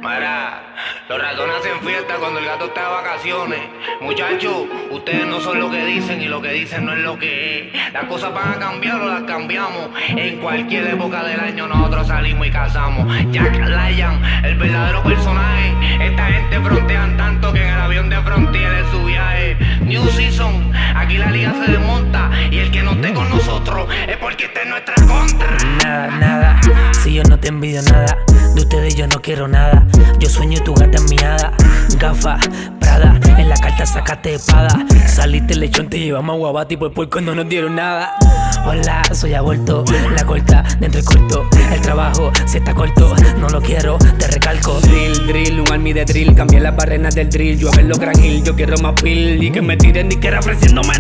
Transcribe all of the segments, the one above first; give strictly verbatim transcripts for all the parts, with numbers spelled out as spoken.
Mira, los ratones hacen fiesta cuando el gato está de vacaciones. Muchachos, ustedes no son lo que dicen y lo que dicen no es lo que es. Las cosas van a cambiar o las cambiamos. En cualquier época del año nosotros salimos y cazamos. Jack Ryan, el verdadero personaje. Esta gente frontean tanto que en el avión de Frontier es su viaje. New Season, aquí la liga se desmonta. Y el que no esté con nosotros es porque está en nuestra contra. Nada, nada, si yo no te envidio nada. De ustedes yo no quiero nada. Yo sueño tu gata en mi hada. Gafa, Prada, en la carta sacaste espada. Saliste lechón, te llevamos a Guabati por puerco no nos dieron nada. Hola, soy aborto, la corta, dentro y corto. El trabajo, si está corto, no lo quiero, te recalco. Drill, drill, un army de drill. Cambié las barrenas del drill, yo a verlo gran hill. Yo quiero más pill y que me tiren ni que era ofreciéndome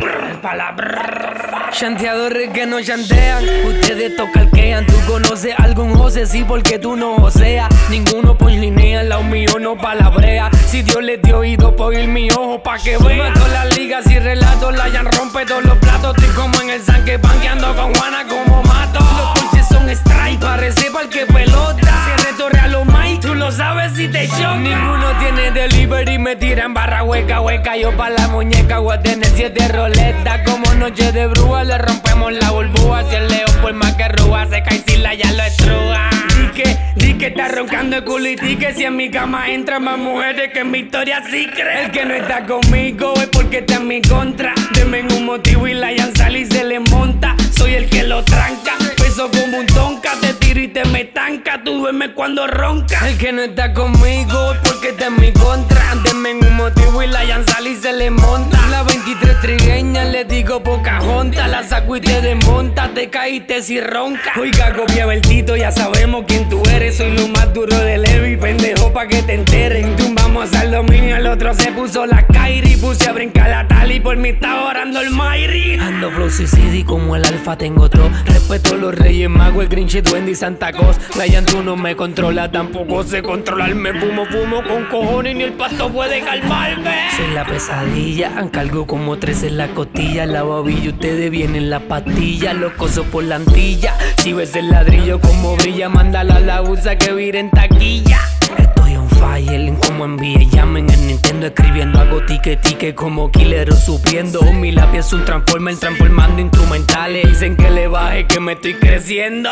palabras. Chanteadores que no chantean, ustedes tocalquean. Tú conoces algún José, sí, porque tú no joseas. Ninguno por línea, al lado mío no palabrea. Si Dios les dio oído, por ir mi ojo pa' que vean. Todas las ligas y relatos, la hayan rompe todos los platos. Estoy como en el sanque, banqueando con Juana como mato. Los ponches son strike, parece pa'l que pelota. Si retorre a los Mike, tú lo sabes si te choca. Ninguno tiene delivery, me tiran barra hueca, hueca. Yo pa' la muñeca voy a tener siete roletas. Como noche de bruja, le rompemos la burbuja. Si el león por más que ruba, se cae si la ya lo estruja. Di que, di que está roncando el culiti, que si en mi cama entran más mujeres que en mi historia sí cree. El que no está conmigo es porque está en mi contra. Denme un motivo y la Yansal y se le monta. Soy el que lo tranca, peso como un tonka. Te tiro y te me tanca, tú duermes cuando ronca. El que no está conmigo es porque está en mi contra. Denme un motivo y la Yansal y se le monta. La veintitrés trigueña le digo poca jonta. La saco y te desmonta, te caíste si ronca. Oiga, copia Bertito, ya sabemos quién tú eres. Soy lo más duro de Levi, pendejo pa' que te enteren. Tumbamos al dominio, el otro se puso la Kairi. Puse a brincar la Tali, por mí está orando el Mayri. Ando flow suicidi como el alfa, tengo otro. Respeto los reyes magos, el Grinch, Duende y Santa Claus. Ryan, tú no me controla, tampoco sé controlarme. Fumo, fumo con cojones, ni el pasto puede calmarme. Soy la pesadilla, cargo como tres en la costilla. La babilla, ustedes vienen la pastilla. Los cosos por la antilla. Si ves el ladrillo como brilla, mándala a la usa que vire en taquilla. Estoy on fire, como envíe, llamen en Nintendo escribiendo. Hago tique tique como killer o subiendo. Mi lápiz es un transformer transformando instrumentales. Dicen que le baje que me estoy creciendo.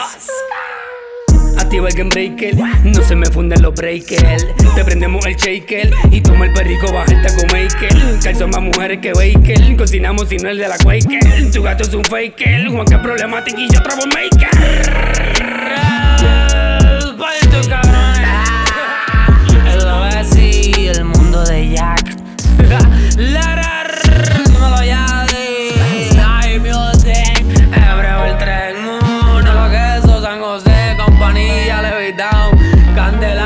Activa el game breaker, no se me funden los breakers. Te prendemos el shaker y toma el perrico, baja el taco maker. Calzón más mujeres que baker, cocinamos si no el de la Quaker. Tu gato es un faker, Juan que problemática y yo troublemaker. Pa' estos cabrones. Eso es así, el mundo de Jack. Lara, dímelo ya de Night Music. Hebreo el tren, no lo que eso, San José, Campanilla, Levitown, Candela.